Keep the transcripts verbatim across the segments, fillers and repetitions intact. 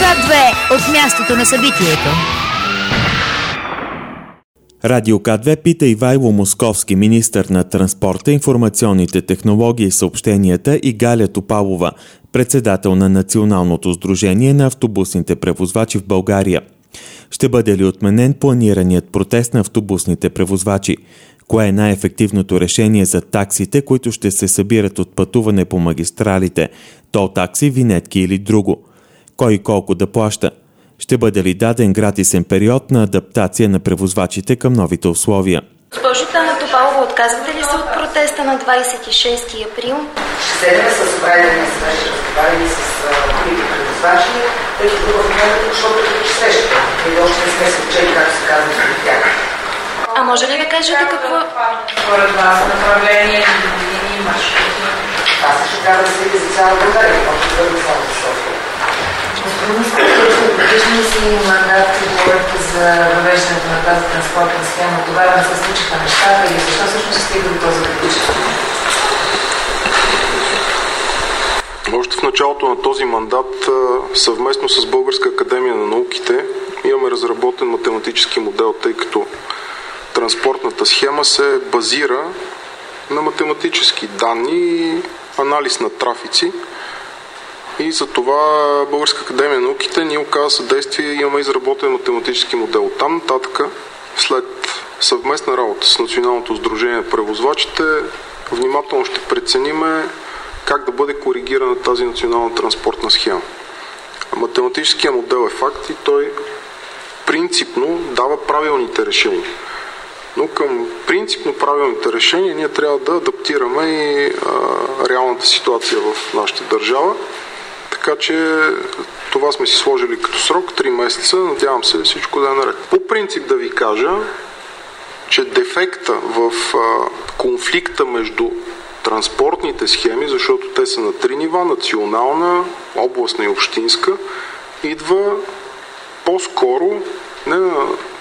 К две от мястото на събитието. Радио К две пита Ивайло Московски, министър на транспорта, информационните технологии и съобщенията, и Галя Топалова, председател на Националното сдружение на автобусните превозвачи в България. Ще бъде ли отменен планираният протест на автобусните превозвачи? Кое е най-ефективното решение за таксите, които ще се събират от пътуване по магистралите, тол такси, винетки или друго? Кой и колко да плаща? Ще бъде ли даден гратисен период на адаптация на превозвачите към новите условия? Госпожо Галя Топалова, отказвате ли се от протеста на двадесет и шести април? Ще седем с управителния съвет, ще разговаряме с другите превозвачи, тъй като в момента, защото ги срещате. И още не сме се учили, както се казва за тях. А може ли да кажете какво? Според вас направление, години, маршрути. Аз ще трябва да се види за цяла България, може да бъде само за София. Господин Стратегия, предвиждаме си мандат и говорите за въвеждането на тази транспортна схема. Тогава не се случиха нещата или защо всъщност се стига до този критически? Още в началото на този мандат, съвместно с Българска академия на науките, имаме разработен математически модел, тъй като транспортната схема се базира на математически данни и анализ на трафици. И за това Българска академия на науките ни оказа съдействие и имаме изработен математически модел. Оттам нататък, след съвместна работа с Националното сдружение на превозвачите, внимателно ще прецениме как да бъде коригирана тази национална транспортна схема. Математическият модел е факт и той принципно дава правилните решения. Но към принципно правилните решения ние трябва да адаптираме и а, реалната ситуация в нашата държава. Така че това сме си сложили като срок, три месеца, надявам се всичко да е наред. По принцип да ви кажа, че дефекта в а, конфликта между транспортните схеми, защото те са на три нива, национална, областна и общинска, идва по-скоро не на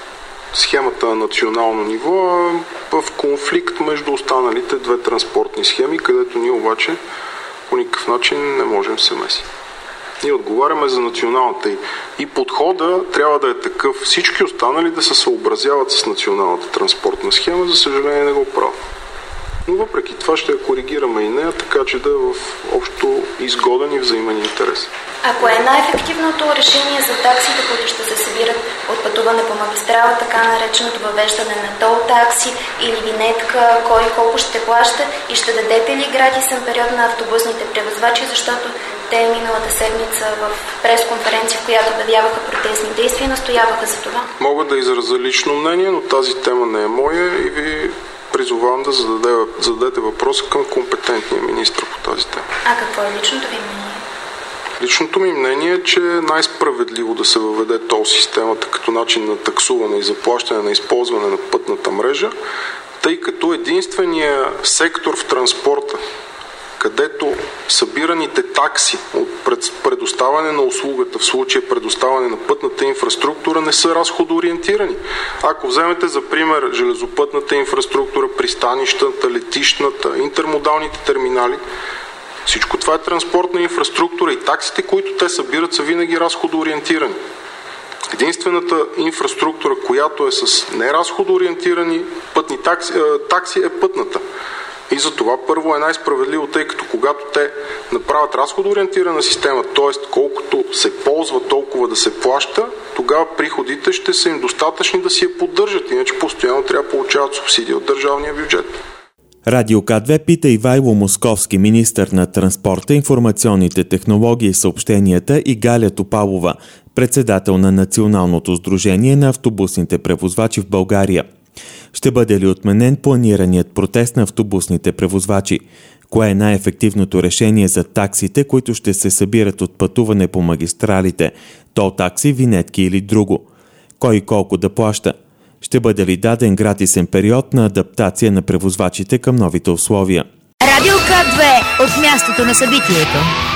схемата на национално ниво, а в конфликт между останалите две транспортни схеми, където ние обаче по никакъв начин не можем да се месим. Ние отговаряме за националната и, и подхода трябва да е такъв. Всички останали да се съобразяват с националната транспортна схема, за съжаление не го правят. Но въпреки това ще я коригираме и нея, така че да е в общо изгоден и взаимен интерес. А кое е най-ефективното решение за таксите, които ще се събират от пътуване по магистрала, така нареченото въвеждане на тол такси или винетка, кой колко ще плаща, и ще дадете ли гратисен период на автобусните превозвачи, защото те миналата седмица в пресконференция, в която обявяваха протестни действия, настояваха за това? Мога да изразя лично мнение, но тази тема не е моя и ви призовавам да зададе, зададете въпроса към компетентния министър по тази тема. А какво е личното ви мнение? Личното ми мнение е, че е най-справедливо да се въведе тол системата като начин на таксуване и заплащане на използване на пътната мрежа, тъй като единствения сектор в транспорта, където събираните такси от предоставяне на услугата, в случая предоставяне на пътната инфраструктура, не са разходоориентирани. Ако вземете за пример железопътната инфраструктура, пристанищата, летищната, интермодалните терминали, всичко това е транспортна инфраструктура и таксите, които те събират, са винаги разходоориентирани. Единствената инфраструктура, която е с неразходоориентирани пътни такси, такси е пътната. И за това първо е най-справедливо, тъй като когато те направят разходоориентирана система, т.е. колкото се ползва, толкова да се плаща, тогава приходите ще са им достатъчни да си я поддържат, иначе постоянно трябва да получават субсидия от държавния бюджет. Радио К две пита Ивайло Московски, министър на транспорта, информационните технологии и съобщенията, и Галя Топалова, председател на Националното сдружение на автобусните превозвачи в България. Ще бъде ли отменен планираният протест на автобусните превозвачи? Кое е най-ефективното решение за таксите, които ще се събират от пътуване по магистралите, тол такси, винетки или друго? Кой и колко да плаща? Ще бъде ли даден гратисен период на адаптация на превозвачите към новите условия? Радио К две от мястото на събитието.